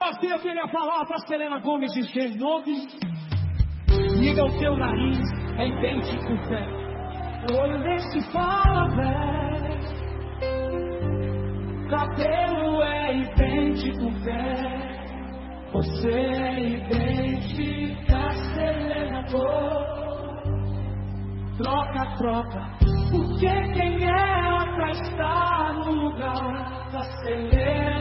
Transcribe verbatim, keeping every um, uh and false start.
assim eu queria falar pra Selena Gomez de seus nomes. Liga o teu nariz, é idente com fé. Olho nesse fala, velho. Cabelo é idente com fé. Você é idente da Selena Gomez. Troca, troca. Porque quem é ela pra estar no lugar da Selena?